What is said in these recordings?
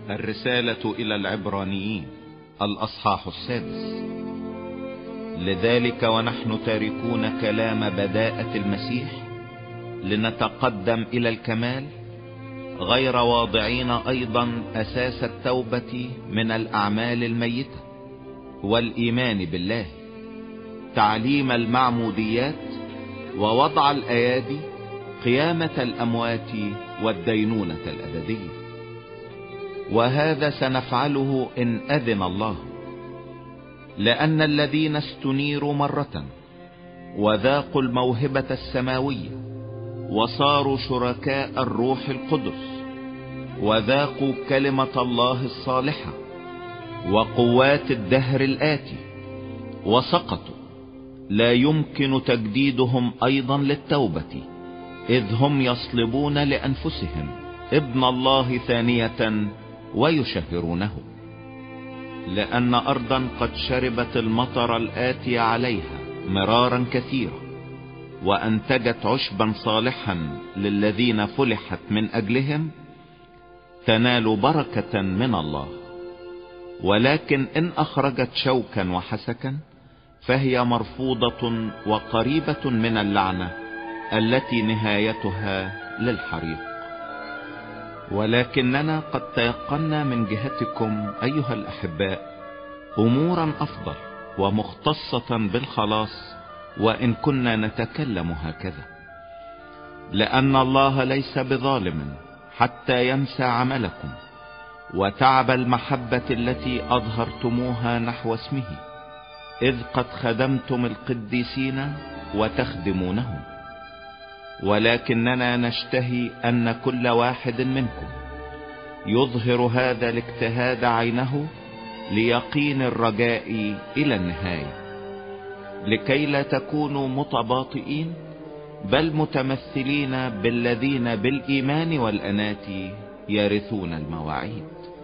الرسالة إلى العبرانيين الأصحاح 6. لذلك ونحن تاركون كلام بداءة المسيح لنتقدم إلى الكمال، غير واضعين أيضا أساس التوبة من الأعمال الميتة والإيمان بالله، تعليم المعموديات ووضع الأيادي، قيامة الأموات والدينونة الأبدية. وهذا سنفعله إن أذن الله، لأن الذين استنيروا مرة وذاقوا الموهبة السماوية وصاروا شركاء الروح القدس وذاقوا كلمة الله الصالحة وقوات الدهر الآتي وسقطوا، لا يمكن تجديدهم أيضا للتوبة، إذ هم يصلبون لأنفسهم ابن الله ثانية ويشهرونه. لأن أرضا قد شربت المطر الآتي عليها مرارا كثيرا، وأنتجت عشبا صالحا للذين فلحت من أجلهم، تنال بركة من الله. ولكن إن أخرجت شوكا وحسكا فهي مرفوضة وقريبة من اللعنة التي نهايتها للحريق. ولكننا قد تيقنا من جهتكم أيها الأحباء أمورا أفضل ومختصة بالخلاص، وإن كنا نتكلم هكذا، لأن الله ليس بظالم حتى ينسى عملكم وتعب المحبة التي أظهرتموها نحو اسمه، إذ قد خدمتم القديسين وتخدمونهم. ولكننا نشتهي أن كل واحد منكم يظهر هذا الاجتهاد عينه ليقين الرجاء إلى النهاية، لكي لا تكونوا متباطئين، بل متمثلين بالذين بالإيمان والأنات يرثون المواعيد.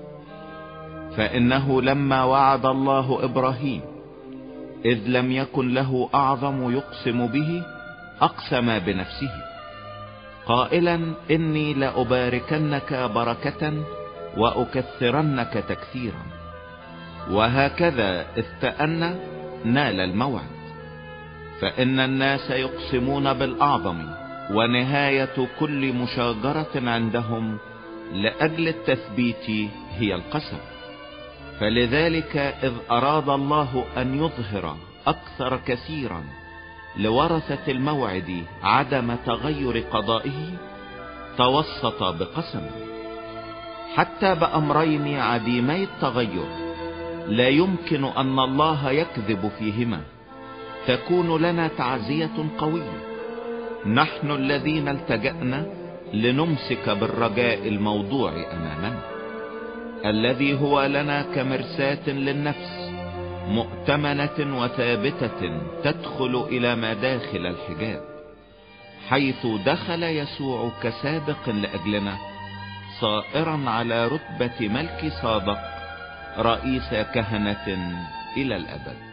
فإنه لما وعد الله إبراهيم إذ لم يكن له أعظم يقسم به، أقسم بنفسه قائلا: إني لأباركنك بركة وأكثرنك تكثيرا. وهكذا إذ تأنى نال الموعد. فإن الناس يقسمون بالأعظم، ونهاية كل مشاجرة عندهم لأجل التثبيت هي القسم. فلذلك إذ أراد الله أن يظهر أكثر كثيرا لورثة الموعد عدم تغير قضائه، توسط بقسم، حتى بأمرين عديمي التغير لا يمكن أن الله يكذب فيهما تكون لنا تعزية قوية، نحن الذين التجأنا لنمسك بالرجاء الموضوع أمامنا، الذي هو لنا كمرساة للنفس مؤتمنة وثابتة تدخل إلى مداخل الحجاب، حيث دخل يسوع كسابق لأجلنا، صائرا على رتبة ملك صادق رئيس كهنة إلى الأبد.